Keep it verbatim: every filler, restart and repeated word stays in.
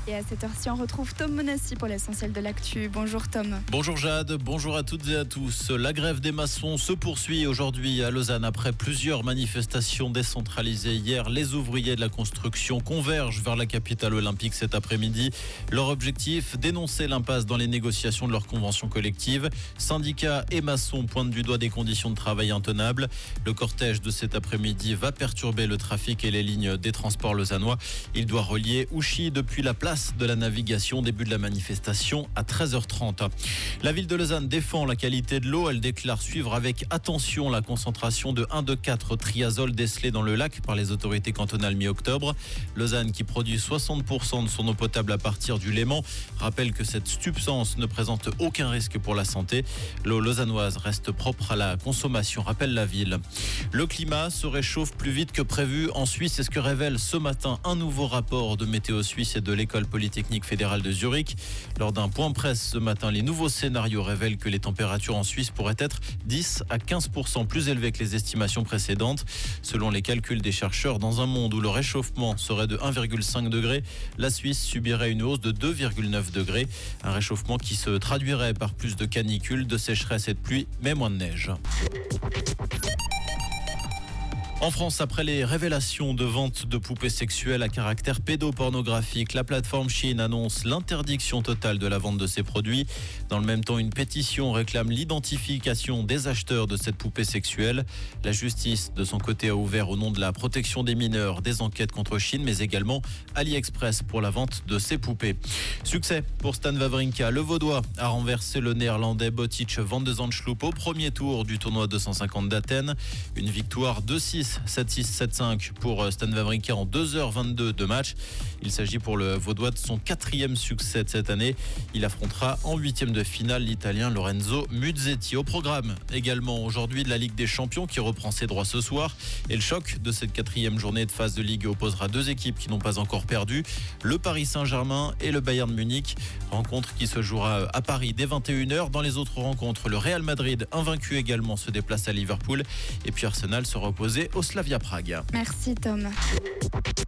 Et à cette heure-ci, on retrouve Tom Monassi pour l'essentiel de l'actu. Bonjour Tom. Bonjour Jade, bonjour à toutes et à tous. La grève des maçons se poursuit aujourd'hui à Lausanne après plusieurs manifestations décentralisées hier. Les ouvriers de la construction convergent vers la capitale olympique cet après-midi. Leur objectif, dénoncer l'impasse dans les négociations de leur convention collective. Syndicats et maçons pointent du doigt des conditions de travail intenables. Le cortège de cet après-midi va perturber le trafic et les lignes des transports lausannois. Il doit relier Ouchy depuis la place de la navigation. Début de la manifestation à treize heures trente. La ville de Lausanne défend la qualité de l'eau. Elle déclare suivre avec attention la concentration de un virgule quatre triazole décelée dans le lac par les autorités cantonales mi-octobre. Lausanne, qui produit soixante pour cent de son eau potable à partir du Léman, rappelle que cette substance ne présente aucun risque pour la santé. L'eau lausannoise reste propre à la consommation, rappelle la ville. Le climat se réchauffe plus vite que prévu en Suisse. C'est ce que révèle ce matin un nouveau rapport de Météo Suisse et de l'École Polytechnique fédérale de Zurich. Lors d'un point presse ce matin, les nouveaux scénarios révèlent que les températures en Suisse pourraient être dix à quinze pour cent plus élevées que les estimations précédentes. Selon les calculs des chercheurs, dans un monde où le réchauffement serait de un virgule cinq degré, la Suisse subirait une hausse de deux virgule neuf degrés. Un réchauffement qui se traduirait par plus de canicules, de sécheresse et de pluie, mais moins de neige. En France, après les révélations de vente de poupées sexuelles à caractère pédopornographique, la plateforme Shein annonce l'interdiction totale de la vente de ces produits. Dans le même temps, une pétition réclame l'identification des acheteurs de cette poupée sexuelle. La justice, de son côté, a ouvert au nom de la protection des mineurs des enquêtes contre Shein, mais également AliExpress pour la vente de ces poupées. Succès pour Stan Wawrinka. Le Vaudois a renversé le néerlandais Botic van de Zandschloop au premier tour du tournoi deux cent cinquante d'Athènes. Une victoire deux six, sept six, sept cinq pour Stan Wawrinka en deux heures vingt-deux de match. Il s'agit pour le Vaudois de son quatrième succès de cette année. Il affrontera en huitième de finale l'Italien Lorenzo Musetti. Au programme également aujourd'hui de la Ligue des Champions qui reprend ses droits ce soir. Et le choc de cette quatrième journée de phase de Ligue opposera deux équipes qui n'ont pas encore perdu. Le Paris Saint-Germain et le Bayern Munich. Rencontre qui se jouera à Paris dès vingt et une heures. Dans les autres rencontres, le Real Madrid, invaincu également, se déplace à Liverpool. Et puis Arsenal se reposait au Slavia Prague. Merci Tom.